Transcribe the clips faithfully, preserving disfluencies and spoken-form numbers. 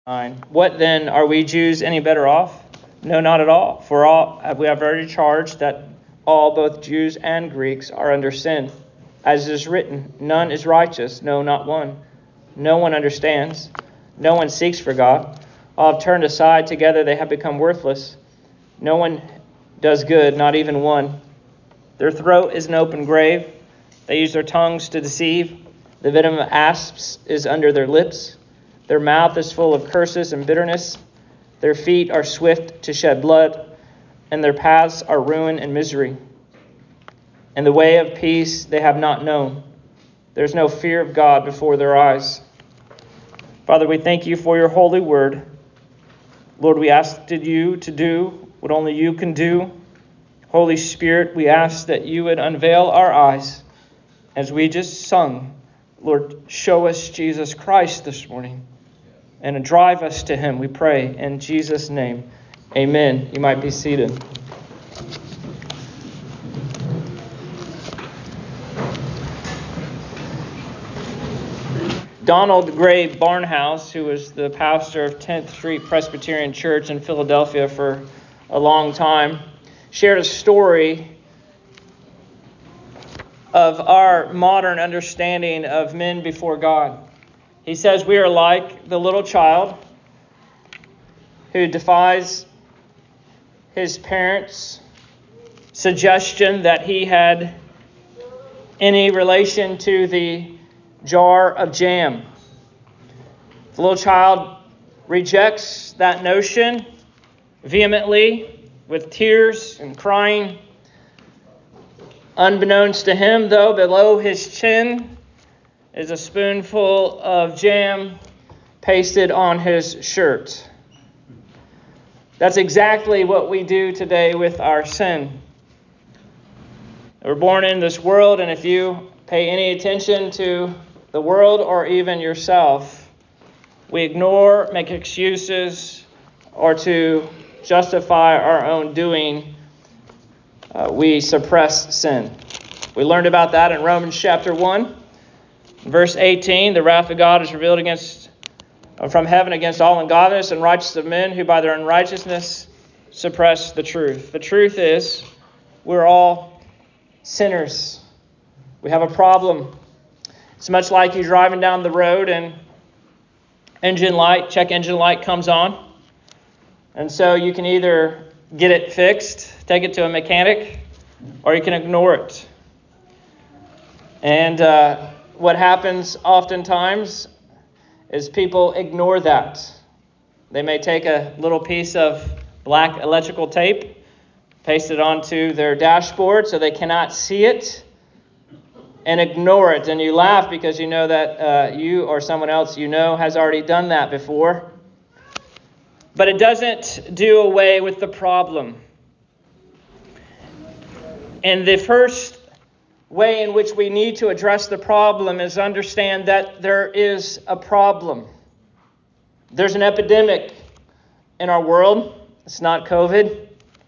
What then, are we Jews any better off? No, not at all. For all we have already charged that all, both Jews and Greeks, are under sin. As it is written, none is righteous, no, not one. No one understands. No one seeks for God. All have turned aside. Together they have become worthless. No one does good, not even one. Their throat is an open grave. They use their tongues to deceive. The venom of asps is under their lips. Their mouth is full of curses and bitterness. Their feet are swift to shed blood, and their paths are ruin and misery. And the way of peace they have not known. There's no fear of God before their eyes. Father, we thank you for your holy word. Lord, we asked you to do what only you can do. Holy Spirit, we ask that you would unveil our eyes as we just sung. Lord, show us Jesus Christ this morning and drive us to him, we pray. In Jesus' name, amen. You might be seated. Donald Gray Barnhouse, who was the pastor of tenth Street Presbyterian Church in Philadelphia for a long time, shared a story of our modern understanding of men before God. He says we are like the little child who defies his parents' suggestion that he had any relation to the jar of jam. The little child rejects that notion vehemently with tears and crying. Unbeknownst to him, though, below his chin is a spoonful of jam pasted on his shirt. That's exactly what we do today with our sin. We're born in this world, and if you pay any attention to the world or even yourself, we ignore, make excuses, or to justify our own doing, uh, we suppress sin. We learned about that in Romans chapter one. Verse eighteen, the wrath of God is revealed against from heaven against all ungodliness and righteousness of men who by their unrighteousness suppress the truth. The truth is, we're all sinners. We have a problem. It's much like you driving down the road and engine light, check engine light comes on. And so you can either get it fixed, take it to a mechanic, or you can ignore it. And uh, what happens oftentimes is people ignore that. They may take a little piece of black electrical tape, paste it onto their dashboard so they cannot see it, and ignore it. And you laugh because you know that uh, you or someone else you know has already done that before. But it doesn't do away with the problem. And the first way in which we need to address the problem is understand that there is a problem. There's an epidemic in our world. It's not COVID.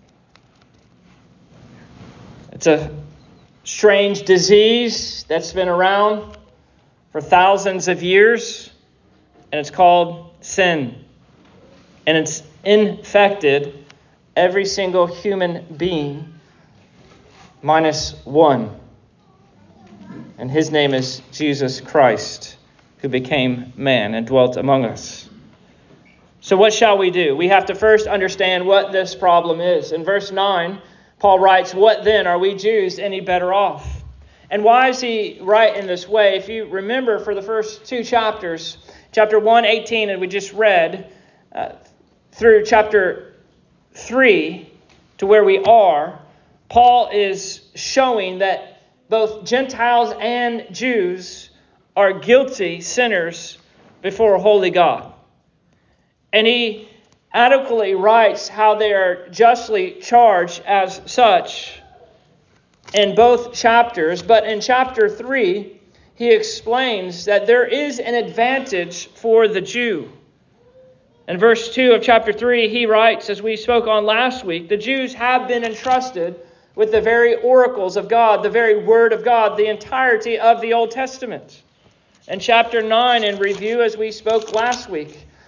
It's a strange disease that's been around for thousands of years, and it's called sin. And it's infected every single human being minus one. And his name is Jesus Christ, who became man and dwelt among us. So what shall we do? We have to first understand what this problem is. In verse nine, Paul writes, "What then? Are we Jews any better off?" And why is he write in this way? If you remember for the first two chapters, chapter one, eighteen, and we just read, uh, through chapter three to where we are, Paul is showing that both Gentiles and Jews are guilty sinners before a holy God. And he adequately writes how they are justly charged as such in both chapters. But in chapter three, he explains that there is an advantage for the Jew. In verse two of chapter three, he writes, as we spoke on last week, the Jews have been entrusted with the very oracles of God, the very word of God, the entirety of the Old Testament. In chapter nine, in review, as we spoke last week,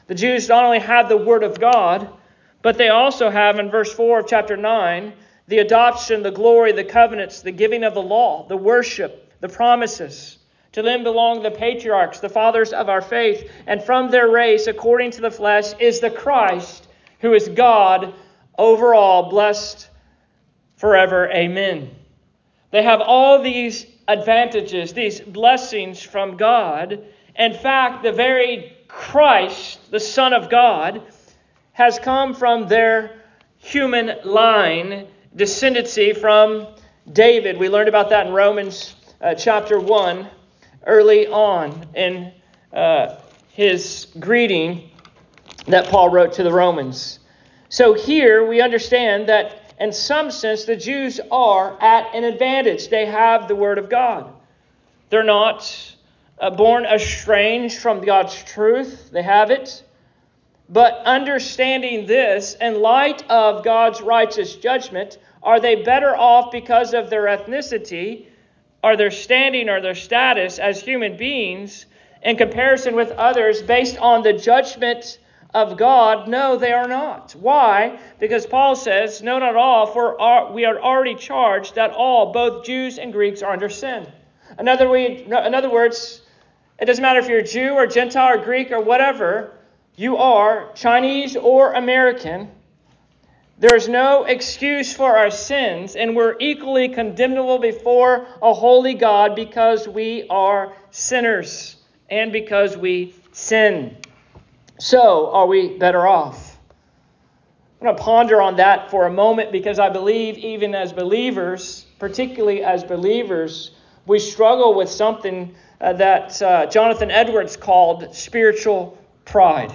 The Jews not only have the Word of God, but they also have, in verse four of chapter nine, the adoption, the glory, the covenants, the giving of the law, the worship, the promises. To them belong the patriarchs, the fathers of our faith, and from their race, according to the flesh, is the Christ, who is God over all, blessed forever. Amen. They have all these advantages, these blessings from God. In fact, the very Christ, the Son of God, has come from their human line, descendancy from David. We learned about that in Romans uh, chapter one, early on in uh, his greeting that Paul wrote to the Romans. So here we understand that in some sense the Jews are at an advantage. They have the Word of God. They're not uh, born estranged from God's truth. They have it. But understanding this, in light of God's righteous judgment, are they better off because of their ethnicity, or their standing, or their status as human beings in comparison with others based on the judgment of God? No, they are not. Why? Because Paul says, no, not all, for we are already charged that all, both Jews and Greeks, are under sin. In other, way, in other words, it doesn't matter if you're a Jew or Gentile or Greek or whatever, you are Chinese or American. There's no excuse for our sins, and we're equally condemnable before a holy God because we are sinners and because we sin. So, are we better off? I'm going to ponder on that for a moment because I believe even as believers, particularly as believers, we struggle with something uh, that uh, Jonathan Edwards called spiritual pride.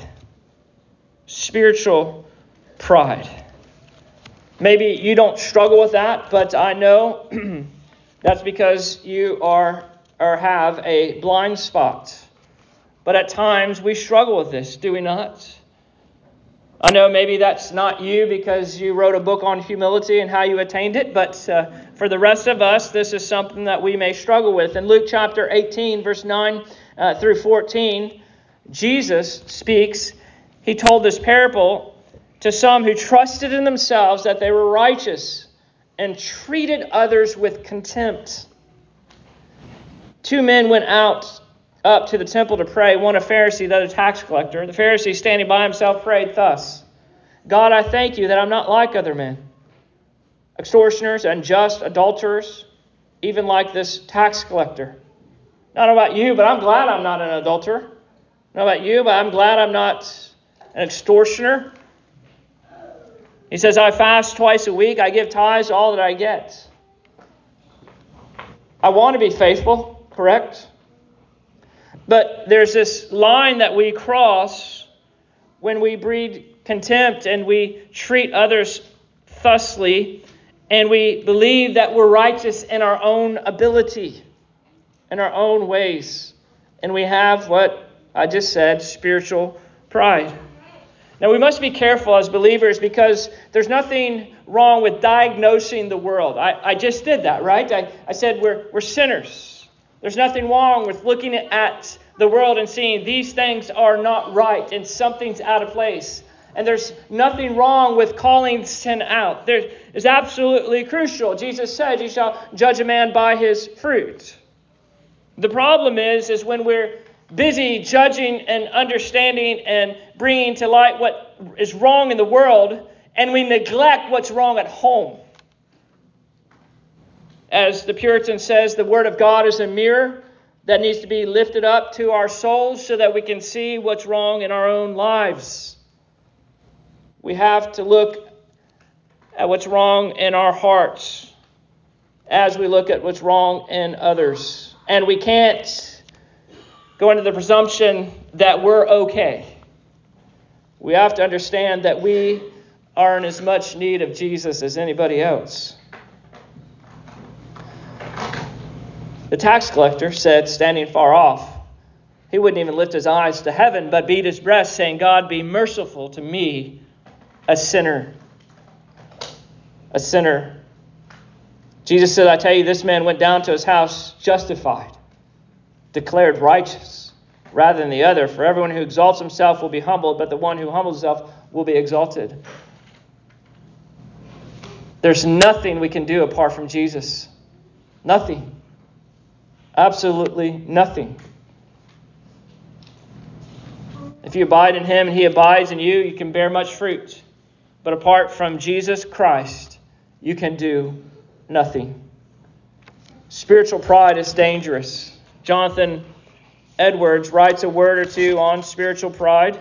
Spiritual pride. Maybe you don't struggle with that, but I know that's because you are or have a blind spot. But at times we struggle with this, do we not? I know maybe that's not you because you wrote a book on humility and how you attained it, but uh, for the rest of us, this is something that we may struggle with. In Luke chapter eighteen, verse nine uh, through fourteen, Jesus speaks. He told this parable to some who trusted in themselves that they were righteous and treated others with contempt. Two men went out up to the temple to pray, one a Pharisee, the other a tax collector. The Pharisee, standing by himself, prayed thus: God, I thank you that I'm not like other men, extortioners, unjust, adulterers, even like this tax collector. I don't know about you, but I'm glad I'm not an adulterer. I don't know about you, but I'm glad I'm not an extortioner. He says, I fast twice a week. I give tithes all that I get. I want to be faithful, correct? But there's this line that we cross when we breed contempt and we treat others thusly, and we believe that we're righteous in our own ability, in our own ways. And we have what I just said, spiritual pride. Now, we must be careful as believers because there's nothing wrong with diagnosing the world. I, I just did that, right? I, I said we're, we're sinners. There's nothing wrong with looking at the world and seeing these things are not right and something's out of place. And there's nothing wrong with calling sin out. There is absolutely crucial. Jesus said, you shall judge a man by his fruit. The problem is, is when we're busy judging and understanding and bringing to light what is wrong in the world, and we neglect what's wrong at home. As the Puritan says, the Word of God is a mirror that needs to be lifted up to our souls so that we can see what's wrong in our own lives. We have to look at what's wrong in our hearts as we look at what's wrong in others. And we can't go into the presumption that we're okay. We have to understand that we are in as much need of Jesus as anybody else. The tax collector said, standing far off, he wouldn't even lift his eyes to heaven, but beat his breast, saying, God, be merciful to me, a sinner. A sinner. Jesus said, I tell you, this man went down to his house justified, declared righteous. rather than the other. For everyone who exalts himself will be humbled, but the one who humbles himself will be exalted. There's nothing we can do apart from Jesus. Nothing. Absolutely nothing. If you abide in him and he abides in you, you can bear much fruit. But apart from Jesus Christ, you can do nothing. Spiritual pride is dangerous. Jonathan Edwards writes a word or two on spiritual pride.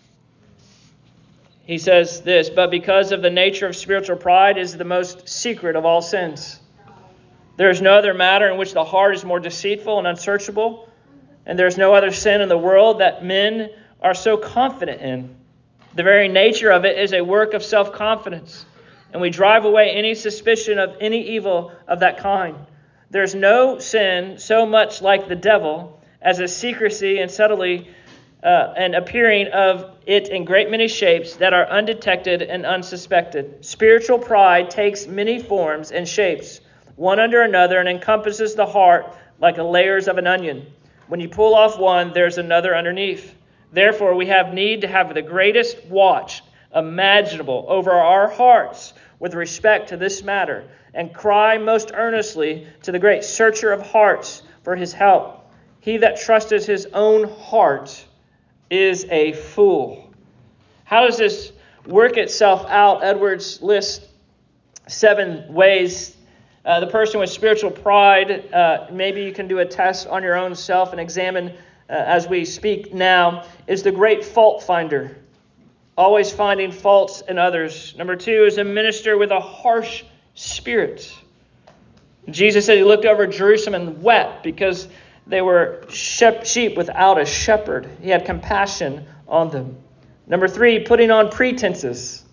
He says this, but because of the nature of spiritual pride is the most secret of all sins. There is no other matter in which the heart is more deceitful and unsearchable, and there is no other sin in the world that men are so confident in. The very nature of it is a work of self-confidence, and we drive away any suspicion of any evil of that kind. There is no sin so much like the devil as a secrecy and subtlety uh, and appearing of it in great many shapes that are undetected and unsuspected. Spiritual pride takes many forms and shapes, one under another, and encompasses the heart like the layers of an onion. When you pull off one, there's another underneath. Therefore, we have need to have the greatest watch imaginable over our hearts with respect to this matter, and cry most earnestly to the great searcher of hearts for his help. He that trusteth his own heart is a fool. How does this work itself out? Edwards lists seven ways. Uh, the person with spiritual pride, uh, maybe you can do a test on your own self and examine uh, as we speak now, is the great fault finder. Always finding faults in others. Number two is a minister with a harsh spirit. Jesus said he looked over Jerusalem and wept because they were sheep without a shepherd. He had compassion on them. Number three, putting on pretenses.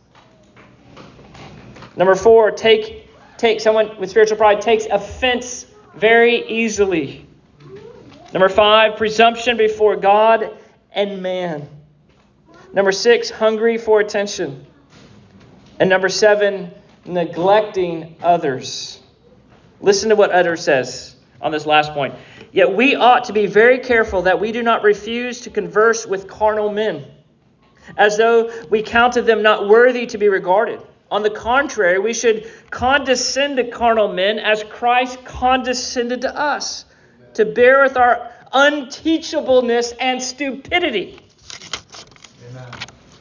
Number four, take take someone with spiritual pride takes offense very easily. Number five, presumption before God and man. Number six, hungry for attention. And number seven, neglecting others. Listen to what Edwards says on this last point. Yet we ought to be very careful that we do not refuse to converse with carnal men, as though we counted them not worthy to be regarded. On the contrary, we should condescend to carnal men as Christ condescended to us, to bear with our unteachableness and stupidity. Amen.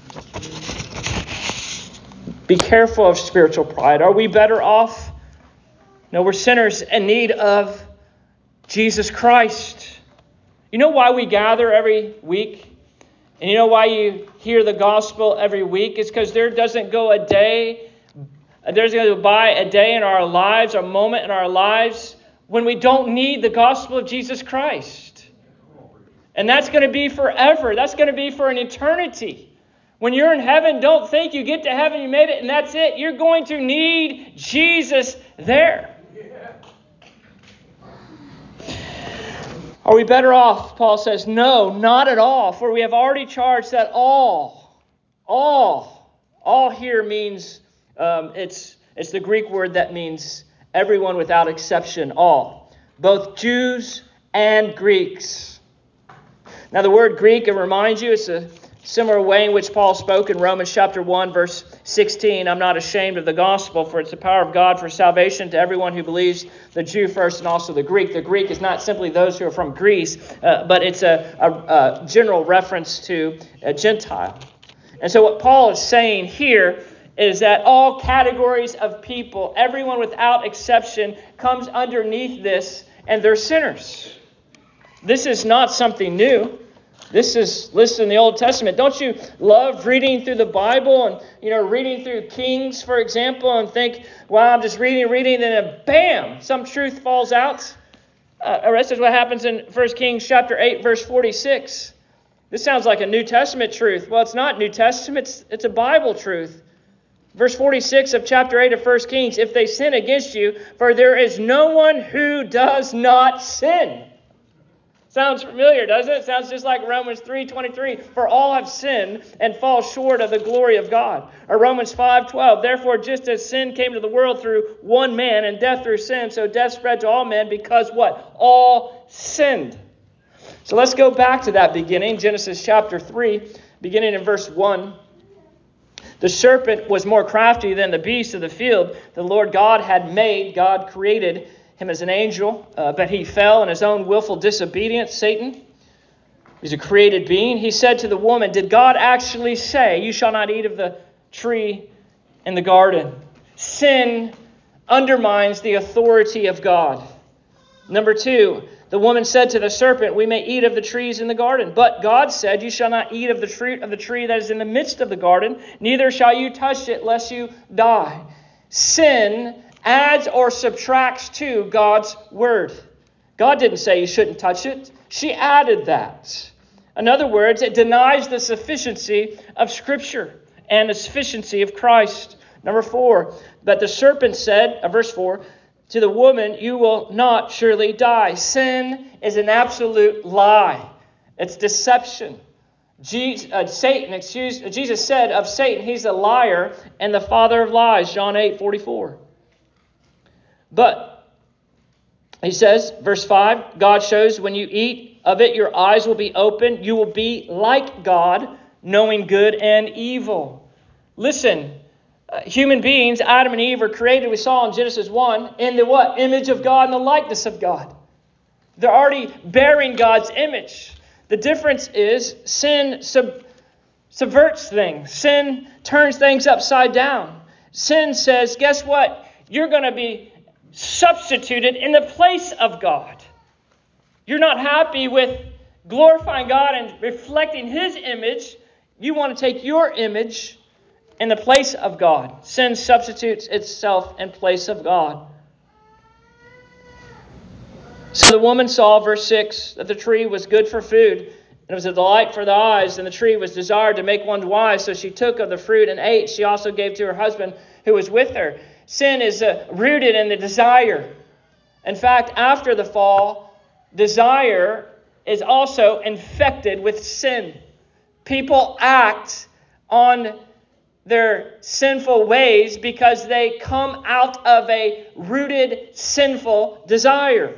Be careful of spiritual pride. Are we better off? No, we're sinners in need of Jesus Christ. You know why we gather every week? And you know why you hear the gospel every week? It's because there doesn't go a day, there's going to go by a day in our lives, a moment in our lives, when we don't need the gospel of Jesus Christ. And that's going to be forever. That's going to be for an eternity. When you're in heaven, don't think you get to heaven, you made it, and that's it. You're going to need Jesus there. Are we better off? Paul says, no, not at all. For we have already charged that all, all, all here means, um, it's, it's the Greek word that means everyone without exception, all. Both Jews and Greeks. Now the word Greek, it reminds you, it's a similar way in which Paul spoke in Romans chapter one, verse sixteen. I'm not ashamed of the gospel, for it's the power of God for salvation to everyone who believes, the Jew first and also the Greek. The Greek is not simply those who are from Greece, uh, but it's a, a, a general reference to a Gentile. And so what Paul is saying here is that all categories of people, everyone without exception, comes underneath this, and they're sinners. This is not something new. This is listed in the Old Testament. Don't you love reading through the Bible and, you know, reading through Kings, for example, and think, wow, I'm just reading and reading, and then bam, some truth falls out? Uh, this is what happens in First Kings chapter eight, verse forty-six. This sounds like a New Testament truth. Well, it's not New Testament. It's, it's a Bible truth. Verse forty-six of chapter eight of First Kings, if they sin against you, for there is no one who does not sin. Sounds familiar, doesn't it? Sounds just like Romans three twenty-three. For all have sinned and fall short of the glory of God. Or Romans five twelve. Therefore, just as sin came to the world through one man and death through sin, so death spread to all men because what? All sinned. So let's go back to that beginning, Genesis chapter three, beginning in verse one. The serpent was more crafty than the beast of the field the Lord God had made. God created him as an angel, uh, but he fell in his own willful disobedience. Satan, he's a created being. He said to the woman, did God actually say, you shall not eat of the tree in the garden? Sin undermines the authority of God. Number two, the woman said to the serpent, we may eat of the trees in the garden. But God said, you shall not eat of the fruit of the tree that is in the midst of the garden, neither shall you touch it, lest you die. Sin adds or subtracts to God's word. God didn't say you shouldn't touch it. She added that. In other words, it denies the sufficiency of Scripture and the sufficiency of Christ. Number four, but the serpent said, uh, verse four, to the woman, you will not surely die. Sin is an absolute lie. It's deception. Jesus, uh, Satan, excuse, Jesus said of Satan, he's a liar and the father of lies, John eight forty-four. But, he says, verse five, God shows when you eat of it, your eyes will be open. You will be like God, knowing good and evil. Listen, uh, human beings, Adam and Eve, are created, we saw in Genesis one, in the what? Image of God and the likeness of God. They're already bearing God's image. The difference is sin sub- subverts things. Sin turns things upside down. Sin says, guess what? You're going to be substituted in the place of God. You're not happy with glorifying God and reflecting His image. You want to take your image in the place of God. Sin substitutes itself in place of God. So the woman saw, verse six, that the tree was good for food, and it was a delight for the eyes, and the tree was desired to make one wise. So she took of the fruit and ate. She also gave to her husband who was with her. Sin is uh, rooted in the desire. In fact, after the fall, desire is also infected with sin. People act on their sinful ways because they come out of a rooted sinful desire.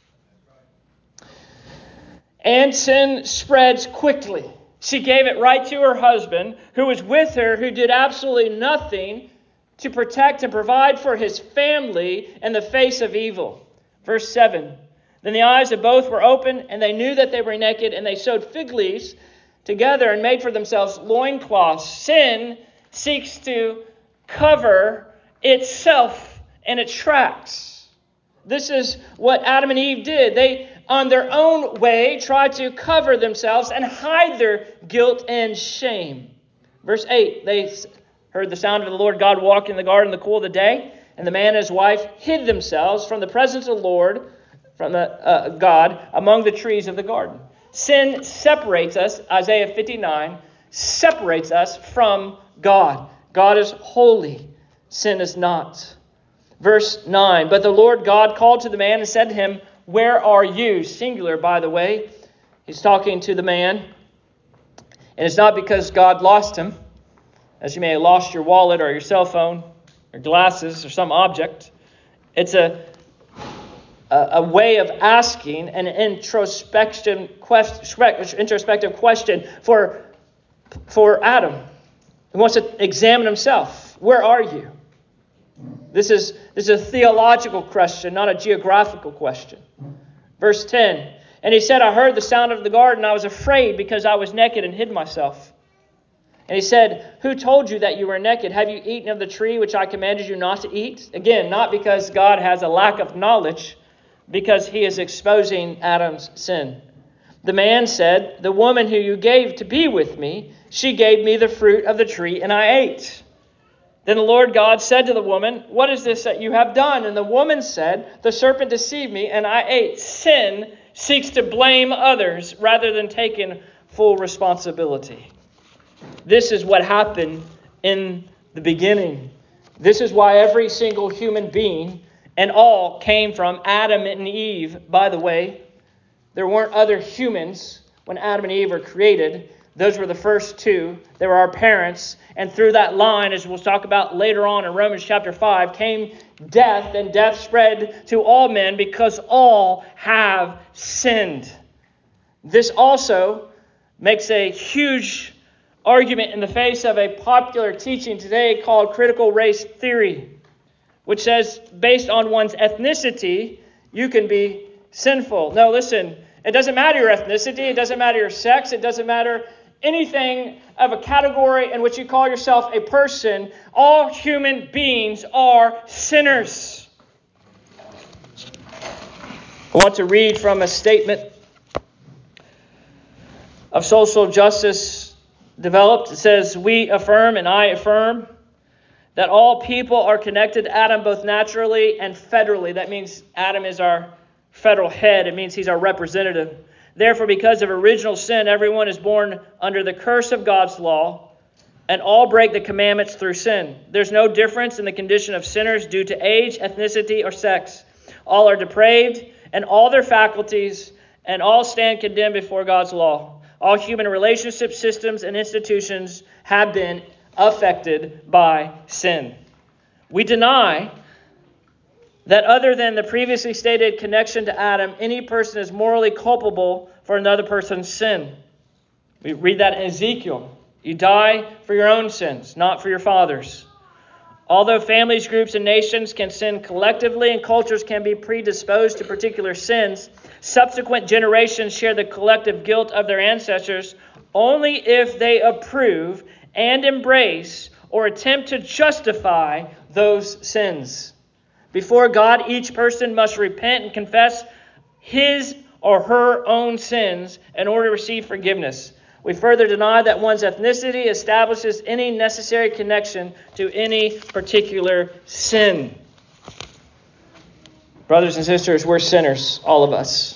And sin spreads quickly. She gave it right to her husband, who was with her, who did absolutely nothing to protect and provide for his family in the face of evil. Verse seven, then the eyes of both were open, and they knew that they were naked, and they sewed fig leaves together and made for themselves loincloths. Sin seeks to cover itself in its tracks. This is what Adam and Eve did. They, on their own way, tried to cover themselves and hide their guilt and shame. Verse eight, they heard the sound of the Lord God walking in the garden in the cool of the day, and the man and his wife hid themselves from the presence of the Lord, from the uh, God, among the trees of the garden. Sin separates us, Isaiah fifty-nine, separates us from God. God is holy. Sin is not. Verse nine, but the Lord God called to the man and said to him, where are you? Singular, by the way. He's talking to the man. And it's not because God lost him, as you may have lost your wallet or your cell phone or glasses or some object. It's a, a, a way of asking an introspection quest, introspective question for, for Adam. He wants to examine himself. Where are you? This is, this is a theological question, not a geographical question. Verse ten, and he said, I heard the sound of the garden. I was afraid because I was naked and hid myself. And he said, who told you that you were naked? Have you eaten of the tree which I commanded you not to eat? Again, not because God has a lack of knowledge, because he is exposing Adam's sin. The man said, the woman who you gave to be with me, she gave me the fruit of the tree and I ate. Then the Lord God said to the woman, what is this that you have done? And the woman said, the serpent deceived me and I ate. Sin seeks to blame others rather than taking full responsibility. This is what happened in the beginning. This is why every single human being and all came from Adam and Eve. By the way, there weren't other humans when Adam and Eve were created. Those were the first two. They were our parents. And through that line, as we'll talk about later on in Romans chapter five, came death. And death spread to all men because all have sinned. This also makes a huge argument in the face of a popular teaching today called critical race theory, which says based on one's ethnicity, you can be sinful. No, listen, it doesn't matter your ethnicity, it doesn't matter your sex, it doesn't matter anything of a category in which you call yourself a person. All human beings are sinners. I want to read from a statement of social justice developed. It says, "We affirm, and I affirm, that all people are connected to Adam both naturally and federally." That means Adam is our federal head. It means he's our representative. "Therefore, because of original sin, everyone is born under the curse of God's law, and all break the commandments through sin. There's no difference in the condition of sinners due to age, ethnicity, or sex. All are depraved, and all their faculties, and all stand condemned before God's law. All human relationship systems and institutions have been affected by sin." We deny that other than the previously stated connection to Adam, any person is morally culpable for another person's sin. We read that in Ezekiel. You die for your own sins, not for your father's. Although families, groups, and nations can sin collectively and cultures can be predisposed to particular sins, subsequent generations share the collective guilt of their ancestors only if they approve and embrace or attempt to justify those sins. Before God, each person must repent and confess his or her own sins in order to receive forgiveness. We further deny that one's ethnicity establishes any necessary connection to any particular sin. Brothers and sisters, we're sinners, all of us.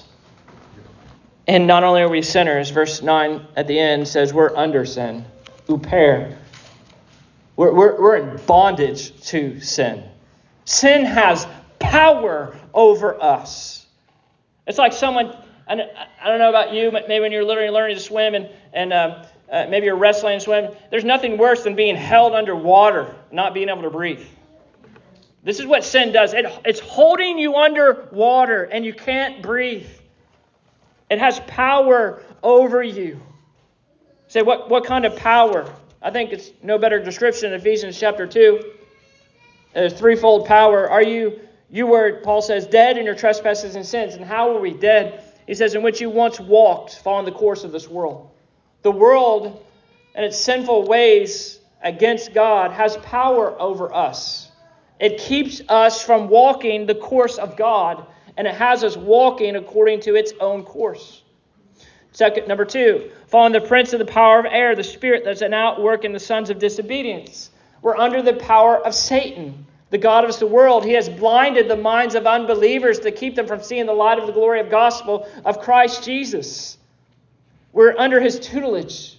And not only are we sinners, verse nine at the end says we're under sin. Uper. We're, we're, we're in bondage to sin. Sin has power over us. It's like someone, I don't know about you, but maybe when you're literally learning to swim and, and uh, uh, maybe you're wrestling and swim, there's nothing worse than being held underwater, not being able to breathe. This is what sin does. It, it's holding you underwater and you can't breathe. It has power over you. Say, what, what kind of power? I think it's no better description in Ephesians chapter two. There's threefold power. Are you, you were, Paul says, dead in your trespasses and sins. And how were we dead? He says, in which you once walked, following the course of this world. The world and its sinful ways against God has power over us. It keeps us from walking the course of God, and it has us walking according to its own course. Second, number two, following the prince of the power of air, the spirit that's an outwork in the sons of disobedience. We're under the power of Satan, the god of this world. He has blinded the minds of unbelievers to keep them from seeing the light of the glory of gospel of Christ Jesus. We're under his tutelage.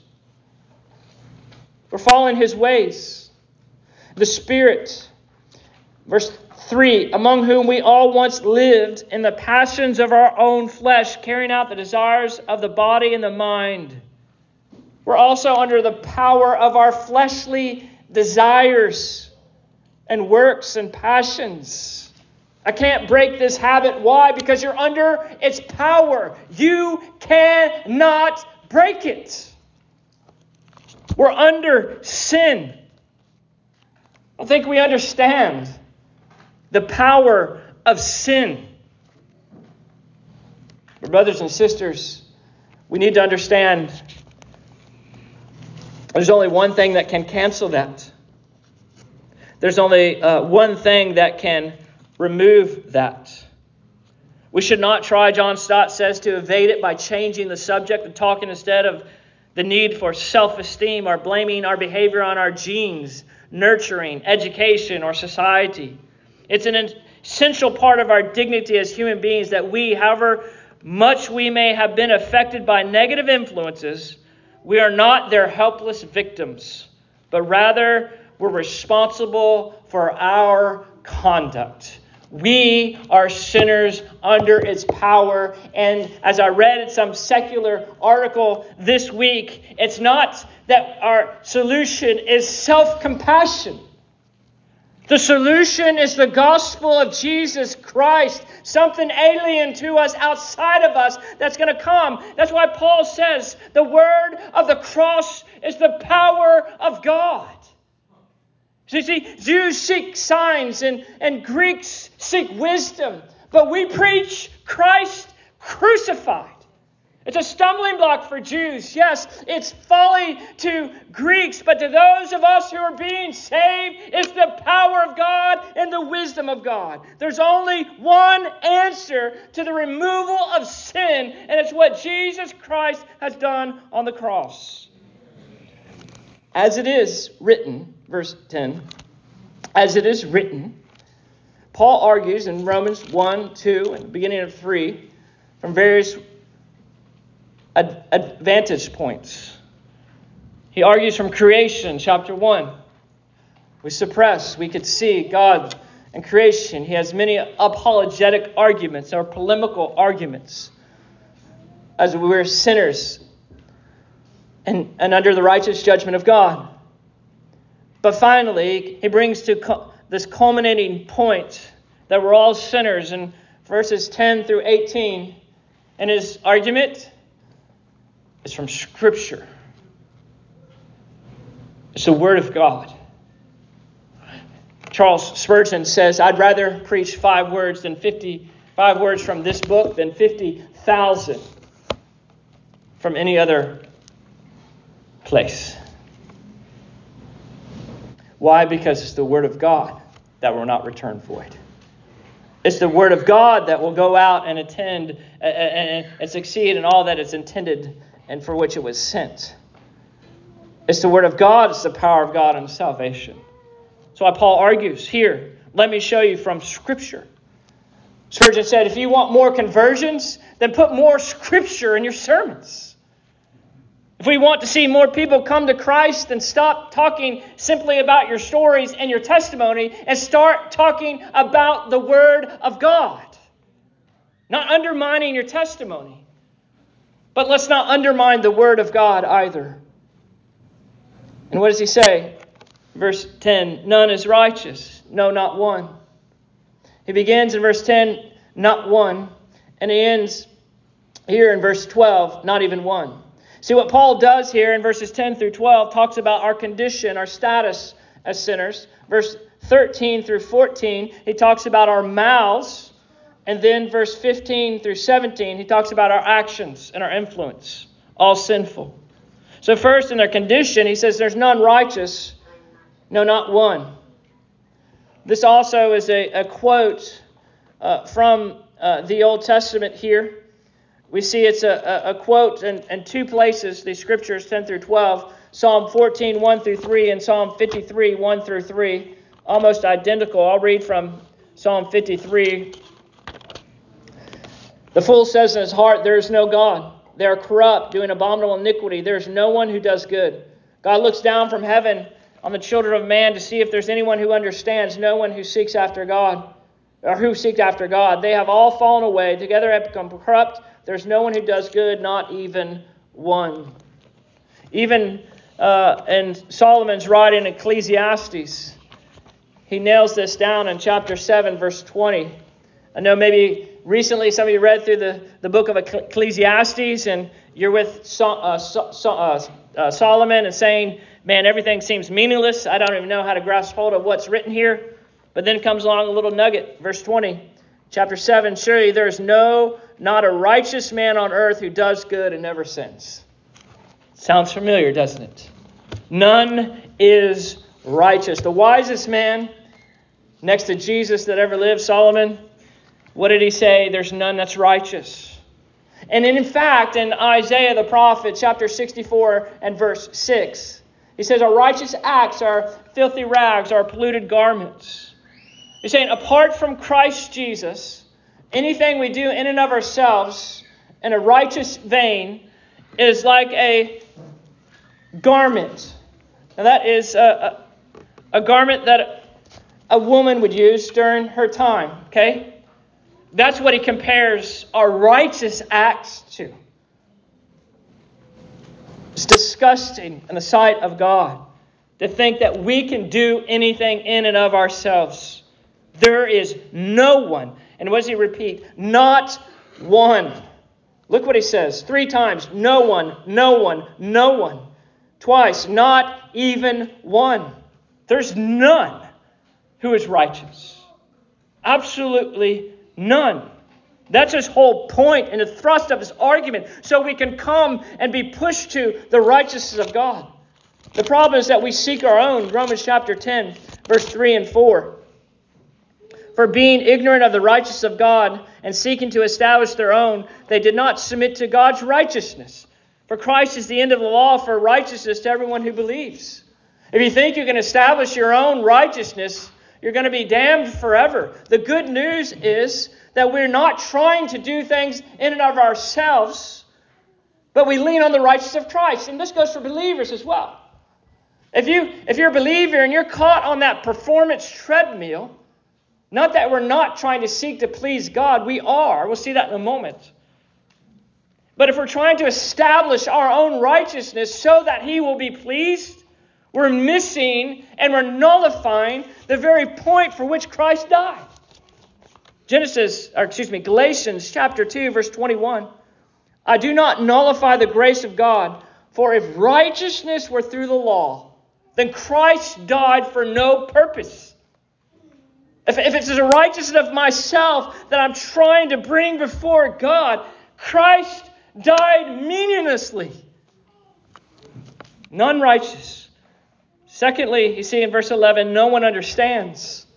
We're following his ways. The Spirit, verse three, among whom we all once lived in the passions of our own flesh, carrying out the desires of the body and the mind. We're also under the power of our fleshly desires and works and passions. I can't break this habit. Why? Because you're under its power. You cannot break it. We're under sin. I think we understand the power of sin. But brothers and sisters, we need to understand there's only one thing that can cancel that. There's only uh, one thing that can remove that. We should not try, John Stott says, to evade it by changing the subject and talking instead of the need for self-esteem or blaming our behavior on our genes, nurturing, education, or society. It's an essential part of our dignity as human beings that we, however much we may have been affected by negative influences, we are not their helpless victims, but rather we're responsible for our conduct. We are sinners under its power. And as I read in some secular article this week, it's not that our solution is self-compassion. The solution is the gospel of Jesus Christ. Christ, something alien to us, outside of us, that's going to come. That's why Paul says the word of the cross is the power of God. So you see, Jews seek signs and, and Greeks seek wisdom, but we preach Christ crucified. It's a stumbling block for Jews. Yes, it's folly to Greeks, but to those of us who are being saved, it's the power of God and the wisdom of God. There's only one answer to the removal of sin, and it's what Jesus Christ has done on the cross. As it is written, verse ten, as it is written, Paul argues in Romans one, two, and the beginning of three, from various ad- vantage points. He argues from creation, chapter one. We suppress, we could see God and creation. He has many apologetic arguments or polemical arguments as we were sinners and, and under the righteous judgment of God. But finally, he brings to co- this culminating point that we're all sinners in verses ten through eighteen. And his argument is from Scripture. It's the Word of God. Charles Spurgeon says, I'd rather preach five words than fifty, five words from this book than fifty thousand from any other place. Why? Because it's the Word of God that will not return void. It's the Word of God that will go out and attend and, and succeed in all that it's intended and for which it was sent. It's the Word of God. It's the power of God and salvation. That's why Paul argues here. Let me show you from Scripture. Spurgeon said, if you want more conversions, then put more Scripture in your sermons. If we want to see more people come to Christ, then stop talking simply about your stories and your testimony and start talking about the Word of God. Not undermining your testimony, but let's not undermine the Word of God either. And what does he say? Verse ten, none is righteous. No, not one. He begins in verse ten, not one. And he ends here in verse twelve, not even one. See, what Paul does here in verses ten through twelve talks about our condition, our status as sinners. Verse thirteen through fourteen, he talks about our mouths. And then verse fifteen through seventeen, he talks about our actions and our influence, all sinful. So first, in their condition, he says there's none righteous, no, not one. This also is a, a quote uh, from uh, the Old Testament here. We see it's a, a, a quote in, in two places, the scriptures ten through twelve, Psalm fourteen, one through three, and Psalm fifty-three, one through three, almost identical. I'll read from Psalm fifty-three. The fool says in his heart, there is no God. They are corrupt, doing abominable iniquity. There is no one who does good. God looks down from heaven on the children of man to see if there's anyone who understands, no one who seeks after God, or who seek after God. They have all fallen away. Together have become corrupt. There's no one who does good, not even one. Even uh, in Solomon's writing Ecclesiastes, he nails this down in chapter seven, verse twenty. I know maybe recently some of you read through the, the book of Ecclesiastes and you're with so, uh, so, uh, uh, Solomon and saying, man, everything seems meaningless. I don't even know how to grasp hold of what's written here. But then comes along a little nugget, verse twenty, chapter seven. Surely there is no, not a righteous man on earth who does good and never sins. Sounds familiar, doesn't it? None is righteous. The wisest man next to Jesus that ever lived, Solomon, what did he say? There's none that's righteous. And in fact, in Isaiah the prophet, chapter sixty-four and verse six, he says, our righteous acts are filthy rags, are polluted garments. He's saying, apart from Christ Jesus, anything we do in and of ourselves in a righteous vein is like a garment. Now that is a, a, a garment that a woman would use during her time, okay? That's what he compares our righteous acts to. It's disgusting in the sight of God to think that we can do anything in and of ourselves. There is no one. And what does he repeat? Not one. Look what he says. Three times. No one, no one, no one. Twice. Not even one. There's none who is righteous. Absolutely none. That's his whole point and the thrust of his argument. So we can come and be pushed to the righteousness of God. The problem is that we seek our own. Romans chapter ten, verse three and four. For being ignorant of the righteousness of God and seeking to establish their own, they did not submit to God's righteousness. For Christ is the end of the law for righteousness to everyone who believes. If you think you can establish your own righteousness, you're going to be damned forever. The good news is that we're not trying to do things in and of ourselves, but we lean on the righteousness of Christ. And this goes for believers as well. If, you, if you're a believer and you're caught on that performance treadmill, not that we're not trying to seek to please God, we are. We'll see that in a moment. But if we're trying to establish our own righteousness so that He will be pleased, we're missing and we're nullifying the very point for which Christ died. Genesis, or excuse me, Galatians chapter two, verse twenty-one. I do not nullify the grace of God, for if righteousness were through the law, then Christ died for no purpose. If, if it's a righteousness of myself that I'm trying to bring before God, Christ died meaninglessly. None righteous. Secondly, you see in verse eleven, no one understands.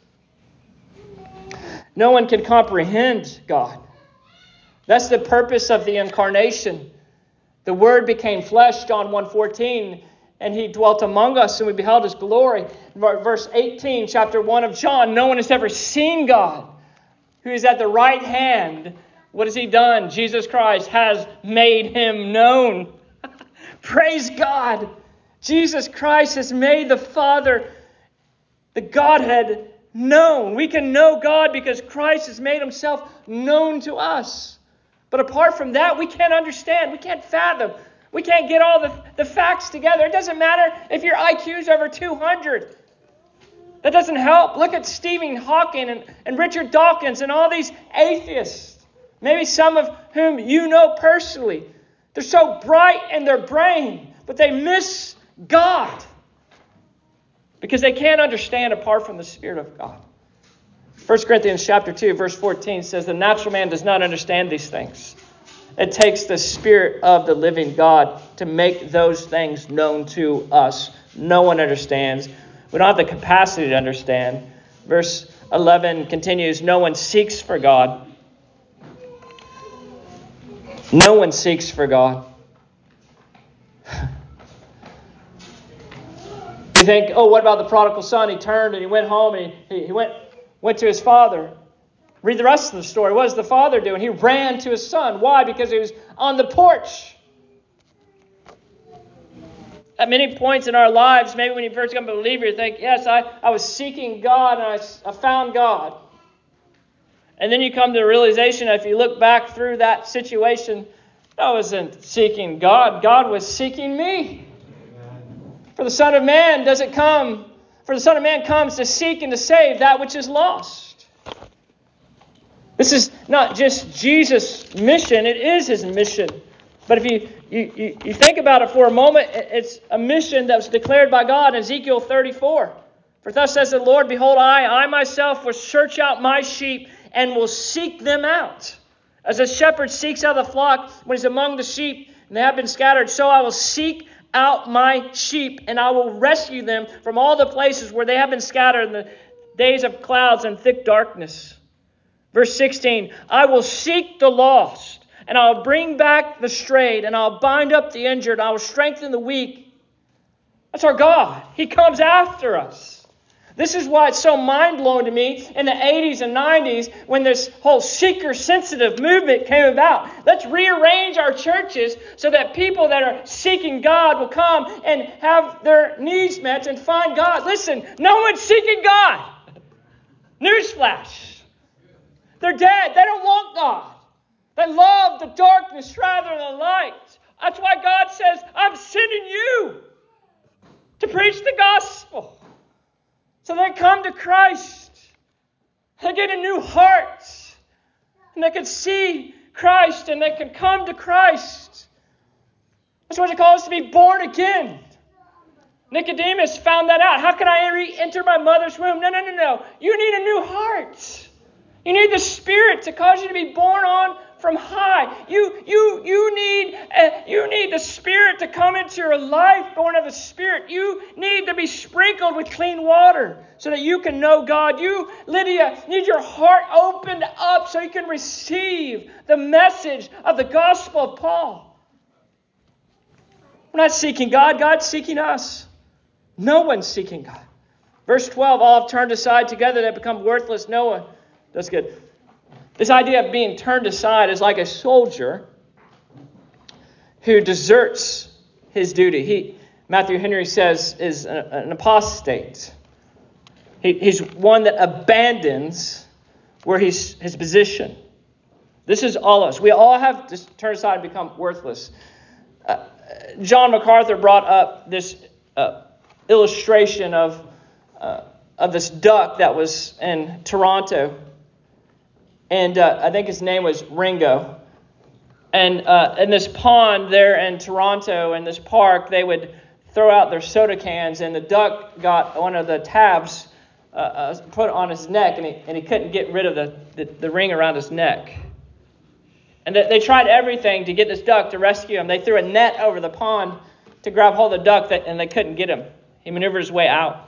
No one can comprehend God. That's the purpose of the incarnation. The Word became flesh, John one fourteen, and He dwelt among us, and we beheld His glory. Verse eighteen, chapter one of John, no one has ever seen God, who is at the right hand. What has He done? Jesus Christ has made Him known. Praise God. Jesus Christ has made the Father, the Godhead, known. We can know God because Christ has made Himself known to us. But apart from that, we can't understand. We can't fathom. We can't get all the, the facts together. It doesn't matter if your I Q is over two hundred. That doesn't help. Look at Stephen Hawking and, and Richard Dawkins and all these atheists. Maybe some of whom you know personally. They're so bright in their brain, but they miss God because they can't understand apart from the Spirit of God. First Corinthians chapter two, verse fourteen says, the natural man does not understand these things. It takes the Spirit of the living God to make those things known to us. No one understands. We don't have the capacity to understand. Verse eleven continues, no one seeks for God. No one seeks for God. You think, oh, what about the prodigal son? He turned and he went home and he, he went, went to his father. Read the rest of the story. What does the father do? And he ran to his son. Why? Because he was on the porch. At many points in our lives, maybe when you first become a believer, you think, yes, I, I was seeking God and I, I found God. And then you come to the realization that if you look back through that situation, I wasn't seeking God. God was seeking me. For the Son of Man doesn't come, for the Son of Man comes to seek and to save that which is lost. This is not just Jesus' mission, it is His mission. But if you, you, you, you think about it for a moment, it's a mission that was declared by God in Ezekiel thirty-four. For thus says the Lord, behold, I, I myself will search out my sheep and will seek them out. As a shepherd seeks out the flock when he's among the sheep and they have been scattered, so I will seek out my sheep and I will rescue them from all the places where they have been scattered in the days of clouds and thick darkness. Verse sixteen, I will seek the lost and I'll bring back the strayed and I'll bind up the injured. I will strengthen the weak. That's our God. He comes after us. This is why it's so mind-blowing to me in the eighties and nineties when this whole seeker-sensitive movement came about. Let's rearrange our churches so that people that are seeking God will come and have their needs met and find God. Listen, no one's seeking God. Newsflash. They're dead. They don't want God. They love the darkness rather than the light. That's why God says, I'm sending you to preach the gospel. So they come to Christ. They get a new heart. And they could see Christ and they could come to Christ. That's what it calls to be born again. Nicodemus found that out. How can I re-enter my mother's womb? No, no, no, no. You need a new heart. You need the Spirit to cause you to be born on from high. You, you, you need, uh, you need the Spirit to come into your life, born of the Spirit. You need to be sprinkled with clean water so that you can know God. You, Lydia, need your heart opened up so you can receive the message of the gospel of Paul. We're not seeking God. God's seeking us. No one's seeking God. Verse twelve, all have turned aside together, they become worthless. No one. That's good. This idea of being turned aside is like a soldier who deserts his duty. He, Matthew Henry says, is an, an apostate. He, he's one that abandons where he's his position. This is all of us. We all have to turn aside and become worthless. Uh, John MacArthur brought up this uh, illustration of uh, of this duck that was in Toronto. And uh, I think his name was Ringo. And uh, in this pond there in Toronto, in this park, they would throw out their soda cans, and the duck got one of the tabs uh, uh, put on his neck, and he, and he couldn't get rid of the, the, the ring around his neck. And they, they tried everything to get this duck to rescue him. They threw a net over the pond to grab hold of the duck, that, and they couldn't get him. He maneuvered his way out.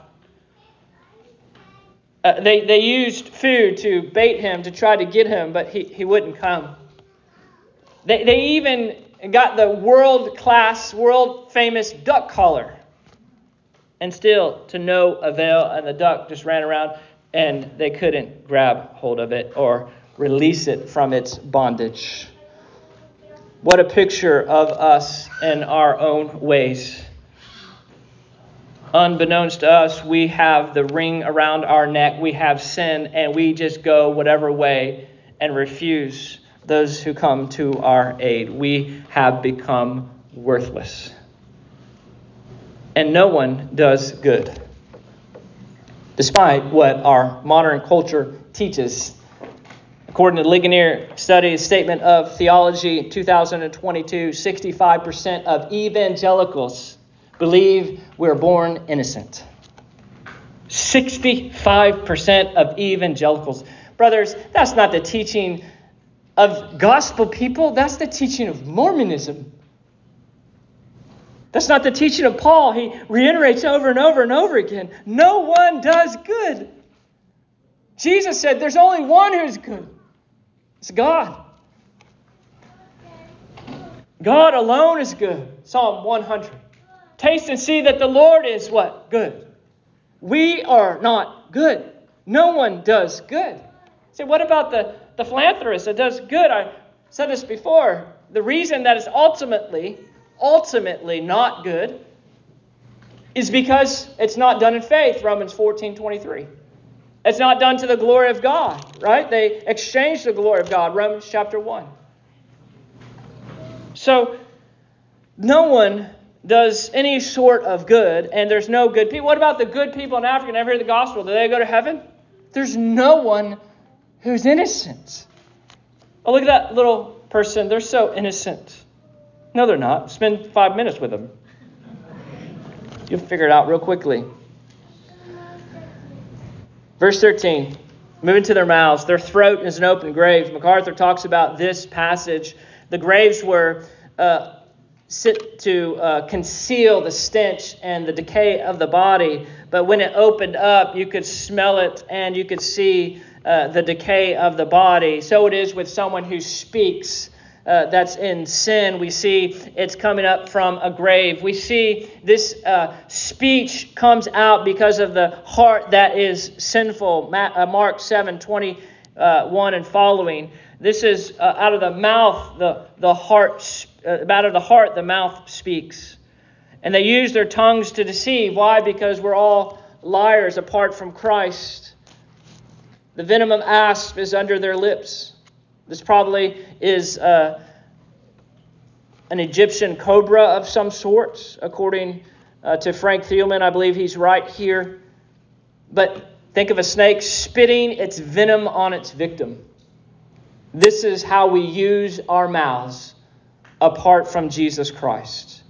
Uh, they, they used food to bait him, to try to get him, but he, he wouldn't come. They, they even got the world-class, world-famous duck collar. And still, to no avail, and the duck just ran around, and they couldn't grab hold of it or release it from its bondage. What a picture of us in our own ways. Unbeknownst to us, we have the ring around our neck. We have sin, and we just go whatever way and refuse those who come to our aid. We have become worthless. And no one does good, despite what our modern culture teaches. According to Ligonier Studies Statement of Theology two thousand twenty-two, sixty-five percent of evangelicals believe we're born innocent. sixty-five percent of evangelicals. Brothers, that's not the teaching of gospel people. That's the teaching of Mormonism. That's not the teaching of Paul. He reiterates over and over and over again. No one does good. Jesus said there's only one who's good. It's God. God alone is good. Psalm one hundred. Taste and see that the Lord is what? Good. We are not good. No one does good. So what about the, the philanthropist that does good? I said this before. The reason that is ultimately, ultimately not good is because it's not done in faith. Romans fourteen twenty-three. It's not done to the glory of God, right? They exchange the glory of God. Romans chapter one. So no one does any sort of good, and there's no good people. What about the good people in Africa? Never hear the gospel. Do they go to heaven? There's no one who's innocent. Oh, look at that little person. They're so innocent. No, they're not. Spend five minutes with them. You'll figure it out real quickly. Verse thirteen. Moving to their mouths. Their throat is an open grave. MacArthur talks about this passage. The graves were uh, sit to uh, conceal the stench and the decay of the body. But when it opened up, you could smell it and you could see uh, the decay of the body. So it is with someone who speaks uh, that's in sin. We see it's coming up from a grave. We see this uh, speech comes out because of the heart that is sinful. Mark seven twenty-one and following. This is uh, out of the mouth, the, the heart speaks. Uh, out of the heart, the mouth speaks. And they use their tongues to deceive. Why? Because we're all liars apart from Christ. The venom of asp is under their lips. This probably is uh, an Egyptian cobra of some sort, according uh, to Frank Thielman. I believe he's right here. But think of a snake spitting its venom on its victim. This is how we use our mouths apart from Jesus Christ.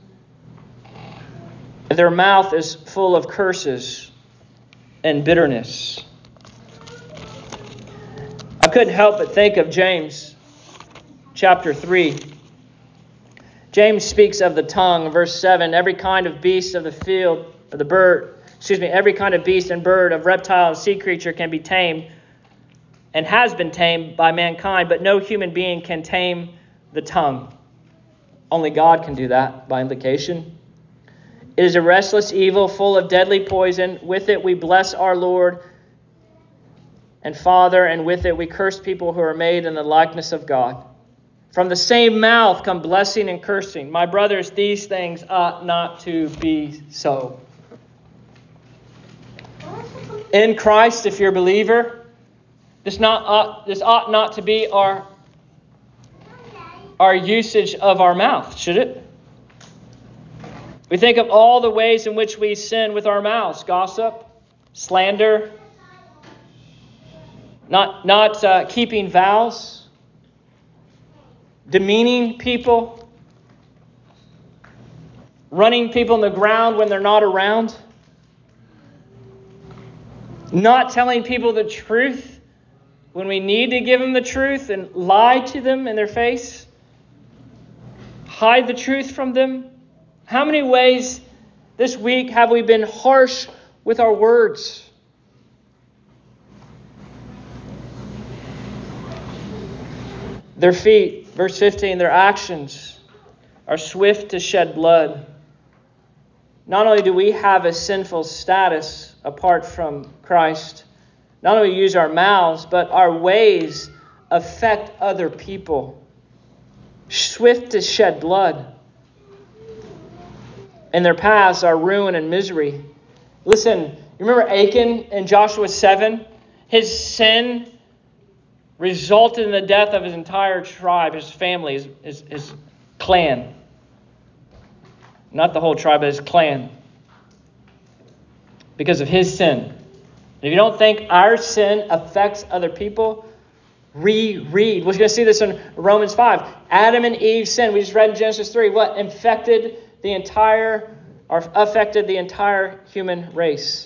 Their mouth is full of curses and bitterness. I couldn't help but think of James chapter three. James speaks of the tongue, verse seven, every kind of beast of the field, or the bird, excuse me, every kind of beast and bird, of reptile and sea creature can be tamed and has been tamed by mankind, but no human being can tame the tongue. Only God can do that by implication. It is a restless evil full of deadly poison. With it we bless our Lord and Father, and with it we curse people who are made in the likeness of God. From the same mouth come blessing and cursing. My brothers, these things ought not to be so. In Christ, if you're a believer, this not ought, this ought not to be our, our usage of our mouth, should it? We think of all the ways in which we sin with our mouths: gossip, slander, not, not uh, keeping vows, demeaning people, running people in the ground when they're not around, not telling people the truth when we need to give them the truth and lie to them in their face, hide the truth from them. How many ways this week have we been harsh with our words? Their feet, verse fifteen, their actions are swift to shed blood. Not only do we have a sinful status apart from Christ, not only use our mouths, but our ways affect other people. Swift to shed blood. And their paths are ruin and misery. Listen, you remember Achan in Joshua seven? His sin resulted in the death of his entire tribe, his family, his, his, his clan. Not the whole tribe, but his clan. Because of his sin. If you don't think our sin affects other people, reread. We're going to see this in Romans five. Adam and Eve's sin, we just read in Genesis three, what infected the entire, or affected the entire human race.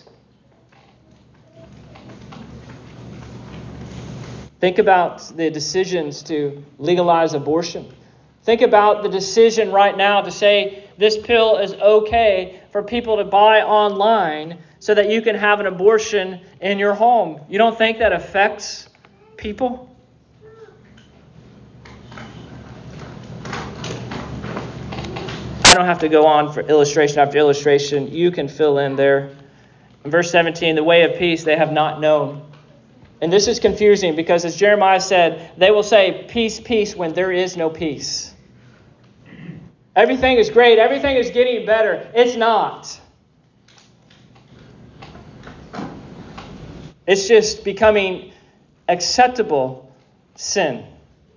Think about the decisions to legalize abortion. Think about the decision right now to say this pill is okay for people to buy online so that you can have an abortion in your home. You don't think that affects people? I don't have to go on for illustration after illustration. You can fill in there. In verse seventeen, the way of peace they have not known. And this is confusing because, as Jeremiah said, they will say peace, peace when there is no peace. Everything is great. Everything is getting better. It's not. It's just becoming acceptable sin.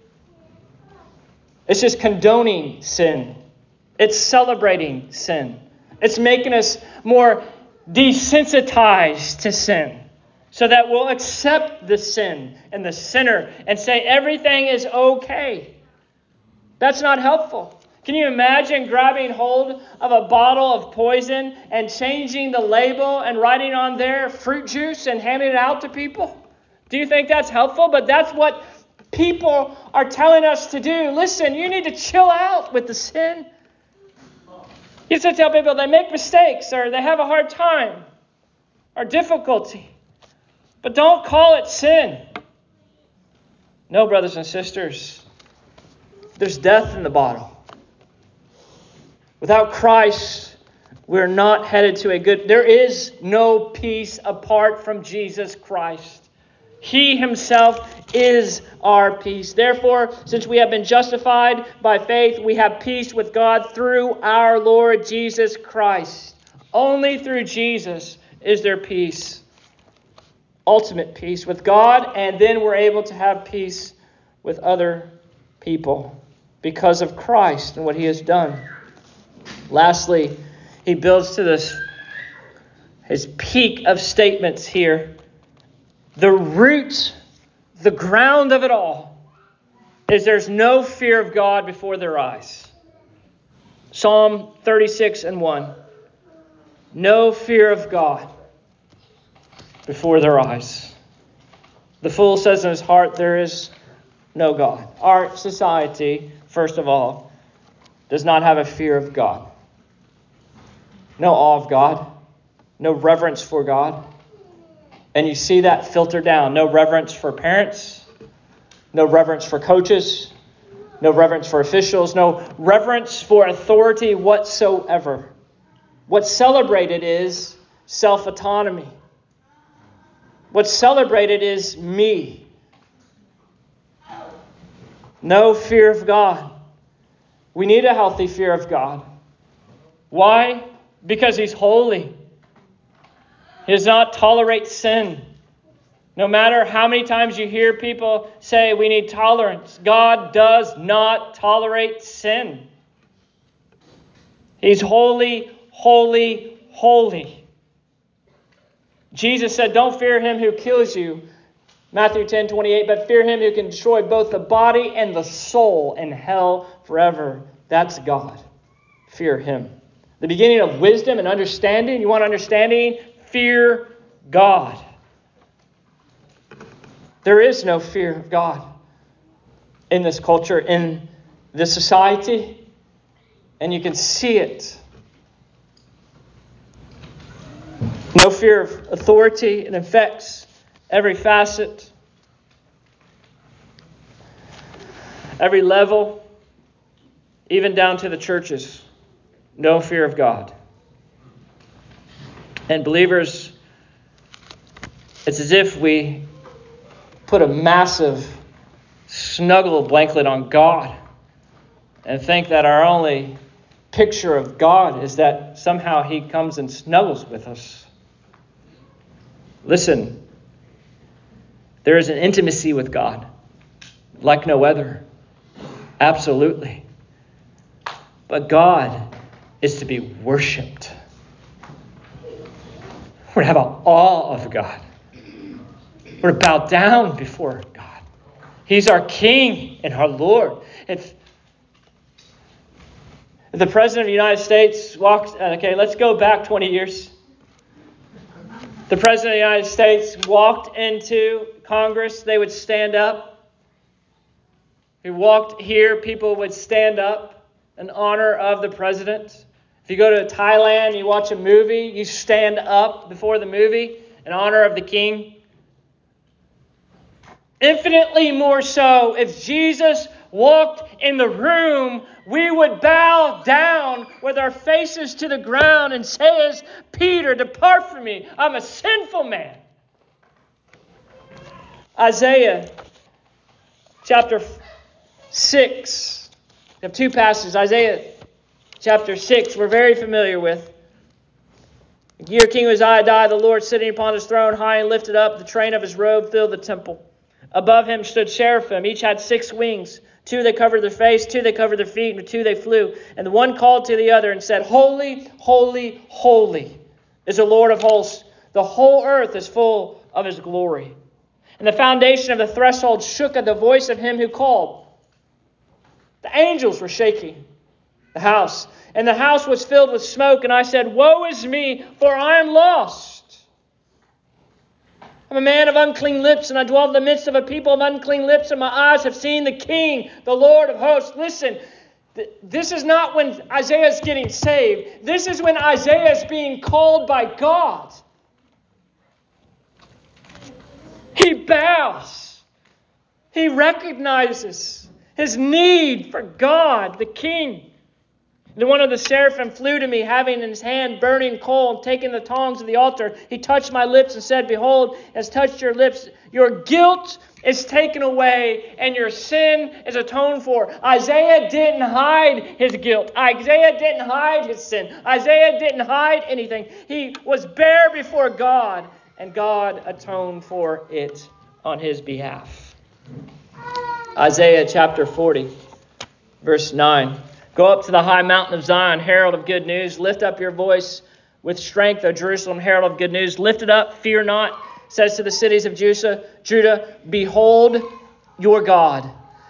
It's just condoning sin. It's celebrating sin. It's making us more desensitized to sin so that we'll accept the sin and the sinner and say everything is okay. That's not helpful. Can you imagine grabbing hold of a bottle of poison and changing the label and writing on there fruit juice and handing it out to people? Do you think that's helpful? But that's what people are telling us to do. Listen, you need to chill out with the sin. You used to tell people they make mistakes or they have a hard time or difficulty. But don't call it sin. No, brothers and sisters. There's death in the bottle. Without Christ, we're not headed to a good... There is no peace apart from Jesus Christ. He himself is our peace. Therefore, since we have been justified by faith, we have peace with God through our Lord Jesus Christ. Only through Jesus is there peace. Ultimate peace with God, and then we're able to have peace with other people because of Christ and what he has done. Lastly, he builds to this his peak of statements here. The root, the ground of it all is there's no fear of God before their eyes. Psalm thirty-six and one. No fear of God before their eyes. The fool says in his heart, there is no God. Our society, first of all, does not have a fear of God. No awe of God. No reverence for God. And you see that filter down. No reverence for parents. No reverence for coaches. No reverence for officials. No reverence for authority whatsoever. What's celebrated is self-autonomy. What's celebrated is me. No fear of God. We need a healthy fear of God. Why? Because He's holy. He does not tolerate sin. No matter how many times you hear people say we need tolerance, God does not tolerate sin. He's holy, holy, holy. Jesus said, don't fear him who kills you, Matthew ten twenty-eight, but fear him who can destroy both the body and the soul in hell forever. That's God. Fear him. The beginning of wisdom and understanding. You want understanding? Fear God. There is no fear of God in this culture, in this society, and you can see it. No fear of authority. It affects every facet, every level, even down to the churches. No fear of God. And believers, it's as if we put a massive snuggle blanket on God and think that our only picture of God is that somehow He comes and snuggles with us. Listen, there is an intimacy with God like no other. Absolutely. But God is to be worshipped. We're to have an awe of God. We're to bow down before God. He's our King and our Lord. If, if the President of the United States walks, okay, let's go back twenty years. The President of the United States walked into Congress, they would stand up. If he walked here, people would stand up in honor of the President. If you go to Thailand, you watch a movie, you stand up before the movie in honor of the King. Infinitely more so, if Jesus walked in the room, we would bow down with our faces to the ground and say as Peter, depart from me, I'm a sinful man. Isaiah chapter six. We have two passages. Isaiah chapter six, we're very familiar with. The year King Uzziah died, the Lord sitting upon his throne, high and lifted up, the train of his robe filled the temple. Above him stood seraphim. Each had six wings. Two they covered their face, two they covered their feet, and with two they flew. And the one called to the other and said, Holy, holy, holy is the Lord of hosts. The whole earth is full of his glory. And the foundation of the threshold shook at the voice of him who called. The angels were shaking the house, and the house was filled with smoke. And I said, Woe is me, for I am lost. I'm a man of unclean lips, and I dwell in the midst of a people of unclean lips, and my eyes have seen the King, the Lord of hosts. Listen, th- this is not when Isaiah is getting saved. This is when Isaiah is being called by God. He bows. He recognizes his need for God, the King. Then one of the seraphim flew to me, having in his hand burning coal, and taking the tongs of the altar. He touched my lips and said, Behold, has touched your lips. Your guilt is taken away, and your sin is atoned for. Isaiah didn't hide his guilt. Isaiah didn't hide his sin. Isaiah didn't hide anything. He was bare before God, and God atoned for it on his behalf. Isaiah chapter forty, verse nine. Go up to the high mountain of Zion, herald of good news. Lift up your voice with strength, O Jerusalem, herald of good news. Lift it up, fear not, says to the cities of Judah, Judah, behold your God.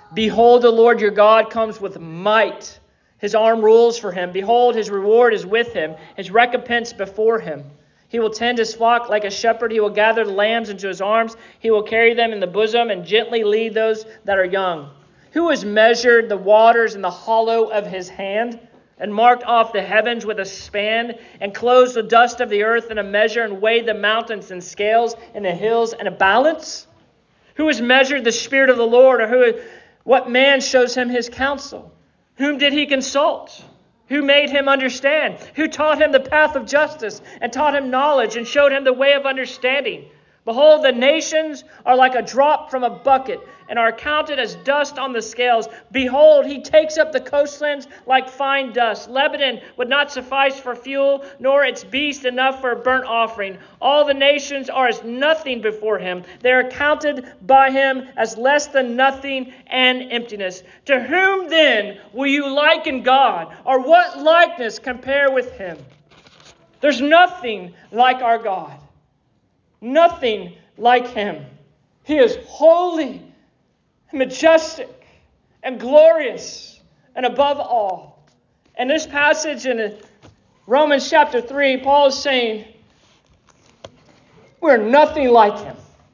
Behold, the Lord your God comes with might. His arm rules for him. Behold, his reward is with him, his recompense before him. He will tend his flock like a shepherd. He will gather the lambs into his arms. He will carry them in the bosom and gently lead those that are young. Who has measured the waters in the hollow of his hand, and marked off the heavens with a span, and closed the dust of the earth in a measure, and weighed the mountains in scales, and the hills in a balance? Who has measured the Spirit of the Lord, or who, what man shows him his counsel? Whom did he consult? Who made him understand? Who taught him the path of justice, and taught him knowledge, and showed him the way of understanding? Behold, the nations are like a drop from a bucket, and are counted as dust on the scales. Behold, he takes up the coastlands like fine dust. Lebanon would not suffice for fuel, nor its beast enough for a burnt offering. All the nations are as nothing before him. They are counted by him as less than nothing and emptiness. To whom then will you liken God? Or what likeness compare with him? There's nothing like our God. Nothing like him. He is holy, majestic, and glorious, and above all. In this passage in Romans chapter three, Paul is saying, we're nothing like him.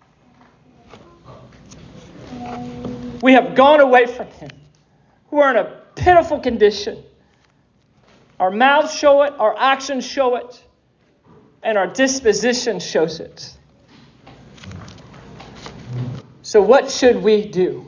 We have gone away from him. We're in a pitiful condition. Our mouths show it, our actions show it, and our disposition shows it. So what should we do?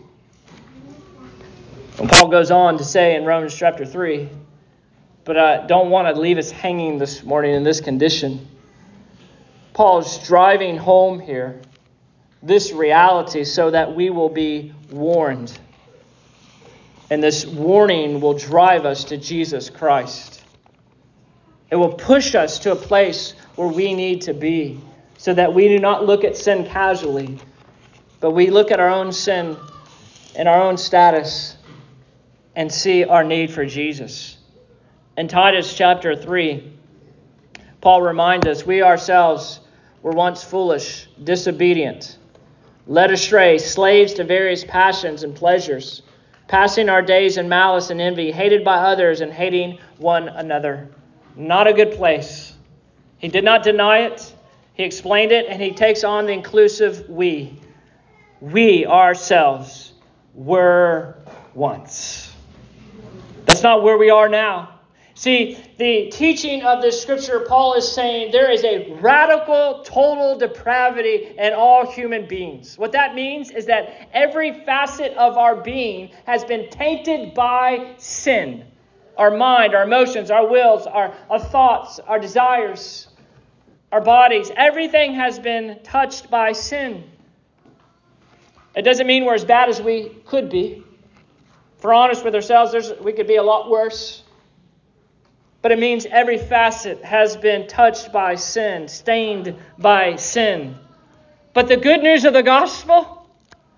And Paul goes on to say in Romans chapter three, but I don't want to leave us hanging this morning in this condition. Paul's driving home here this reality so that we will be warned. And this warning will drive us to Jesus Christ. It will push us to a place where we need to be so that we do not look at sin casually, but we look at our own sin and our own status and see our need for Jesus. In Titus chapter three, Paul reminds us, we ourselves were once foolish, disobedient, led astray, slaves to various passions and pleasures, passing our days in malice and envy, hated by others and hating one another. Not a good place. He did not deny it. He explained it, and he takes on the inclusive we. We ourselves were once. That's not where we are now. See, the teaching of this scripture, Paul is saying there is a radical, total depravity in all human beings. What that means is that every facet of our being has been tainted by sin. Our mind, our emotions, our wills, our, our thoughts, our desires, our bodies, everything has been touched by sin. It doesn't mean we're as bad as we could be. If we're honest with ourselves, there's, we could be a lot worse. But it means every facet has been touched by sin, stained by sin. But the good news of the gospel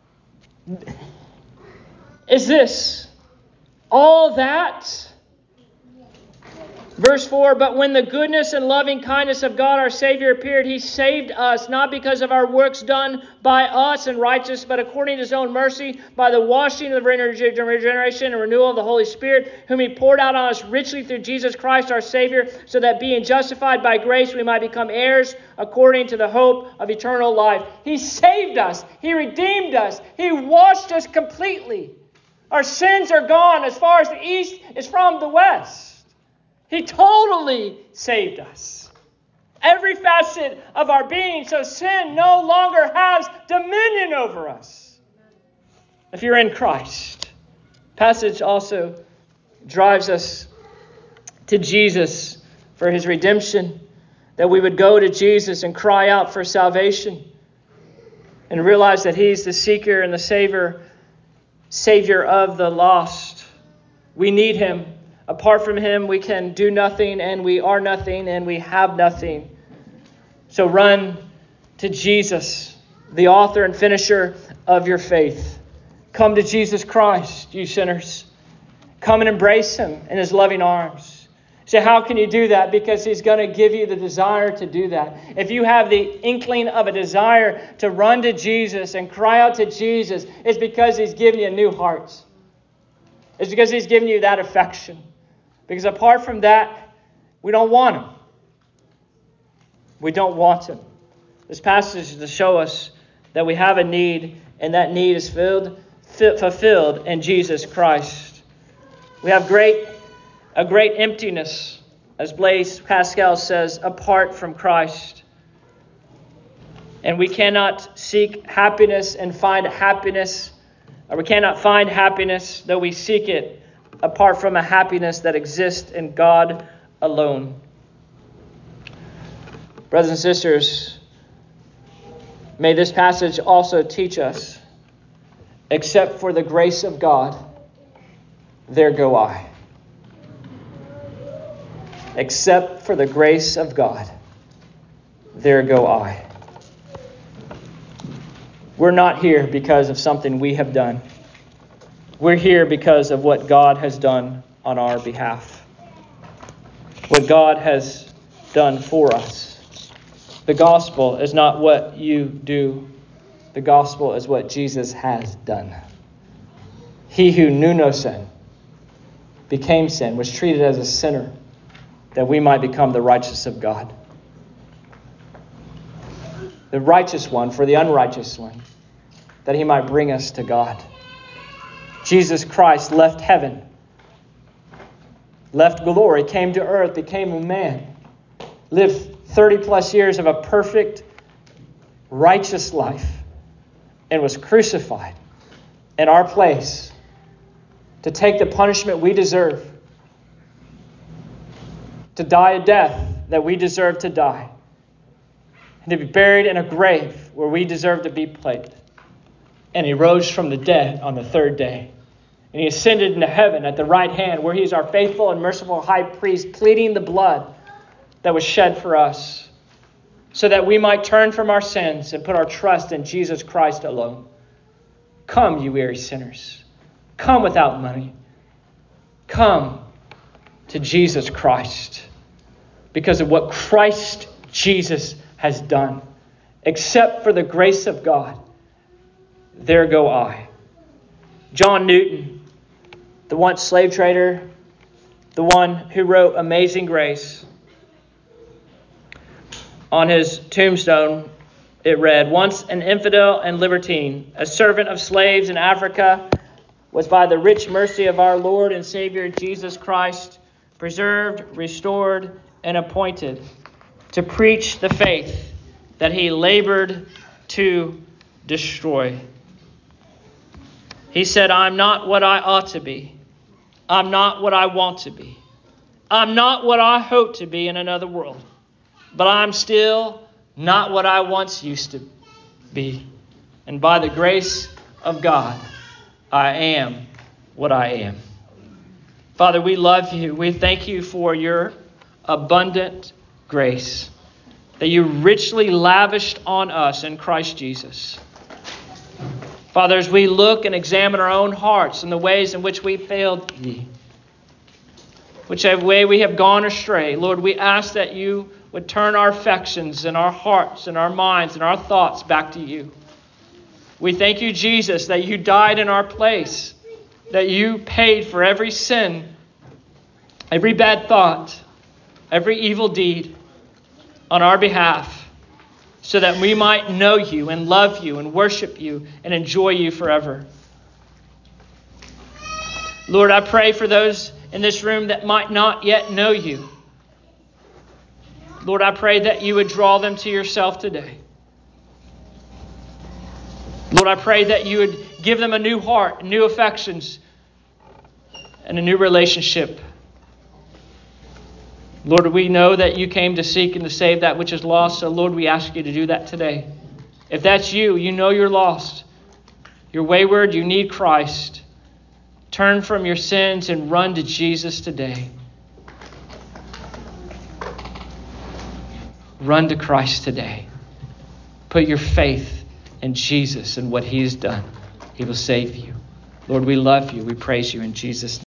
is this. All that. Verse four, but when the goodness and loving kindness of God our Savior appeared, He saved us, not because of our works done by us in righteousness, but according to His own mercy, by the washing of regeneration and renewal of the Holy Spirit, whom He poured out on us richly through Jesus Christ our Savior, so that being justified by grace, we might become heirs according to the hope of eternal life. He saved us. He redeemed us. He washed us completely. Our sins are gone as far as the east is from the west. He totally saved us. Every facet of our being, so sin no longer has dominion over us. If you're in Christ. Passage also drives us to Jesus for His redemption. That we would go to Jesus and cry out for salvation. And realize that He's the seeker and the savior, savior of the lost. We need Him. Apart from Him, we can do nothing, and we are nothing, and we have nothing. So run to Jesus, the author and finisher of your faith. Come to Jesus Christ, you sinners. Come and embrace Him in His loving arms. So how can you do that? Because He's going to give you the desire to do that. If you have the inkling of a desire to run to Jesus and cry out to Jesus, it's because He's given you a new heart. It's because He's given you that affection. Because apart from that, we don't want Him. We don't want Him. This passage is to show us that we have a need, and that need is filled, fulfilled in Jesus Christ. We have great a great emptiness, as Blaise Pascal says, apart from Christ. And we cannot seek happiness and find happiness, or we cannot find happiness, though we seek it, apart from a happiness that exists in God alone. Brothers and sisters, may this passage also teach us, except for the grace of God, there go I. Except for the grace of God, there go I. We're not here because of something we have done. We're here because of what God has done on our behalf. What God has done for us. The gospel is not what you do. The gospel is what Jesus has done. He who knew no sin became sin, was treated as a sinner, that we might become the righteousness of God. The righteous one for the unrighteous one, that He might bring us to God. Jesus Christ left heaven, left glory, came to earth, became a man, lived thirty plus years of a perfect, righteous life, and was crucified in our place to take the punishment we deserve, to die a death that we deserve to die, and to be buried in a grave where we deserve to be placed. And He rose from the dead on the third day. And He ascended into heaven at the right hand, where He is our faithful and merciful high priest, pleading the blood that was shed for us, so that we might turn from our sins and put our trust in Jesus Christ alone. Come, you weary sinners. Come without money. Come to Jesus Christ, because of what Christ Jesus has done. Except for the grace of God, there go I. John Newton, the once slave trader, the one who wrote Amazing Grace, on his tombstone it read, "Once an infidel and libertine, a servant of slaves in Africa, was by the rich mercy of our Lord and Savior Jesus Christ preserved, restored, and appointed to preach the faith that He labored to destroy." He said, "I'm not what I ought to be. I'm not what I want to be. I'm not what I hope to be in another world. But I'm still not what I once used to be. And by the grace of God, I am what I am." Father, we love You. We thank You for Your abundant grace that You richly lavished on us in Christ Jesus. Father, as we look and examine our own hearts and the ways in which we failed Thee, whichever way we have gone astray, Lord, we ask that You would turn our affections and our hearts and our minds and our thoughts back to You. We thank You, Jesus, that You died in our place, that You paid for every sin, every bad thought, every evil deed on our behalf, so that we might know You and love You and worship You and enjoy You forever. Lord, I pray for those in this room that might not yet know You. Lord, I pray that You would draw them to Yourself today. Lord, I pray that You would give them a new heart, new affections, and a new relationship. Lord, we know that You came to seek and to save that which is lost. So, Lord, we ask You to do that today. If that's you, you know you're lost. You're wayward. You need Christ. Turn from your sins and run to Jesus today. Run to Christ today. Put your faith in Jesus and what He has done. He will save you. Lord, we love You. We praise You in Jesus' name.